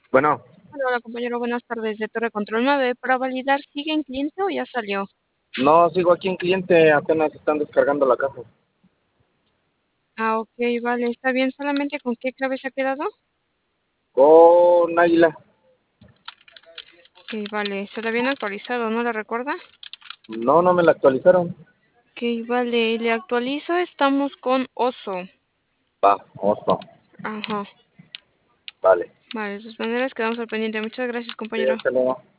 Bueno, Hola, compañero, buenas tardes. De Torre Control 9 para validar, ¿sigue en cliente o ya salió? no sigo aquí en cliente, apenas están descargando la caja. Ah, ok, vale, está bien. ¿Solamente con qué clave se ha quedado? Con Águila. Ok, vale, se lo habían actualizado, ¿no lo recuerda? No, no me la actualizaron. Ok, vale, le actualizo, estamos con Oso. Va, oso. Ajá, Vale. vale, de todas maneras quedamos al pendiente. Muchas gracias, Sí, compañero. hasta luego.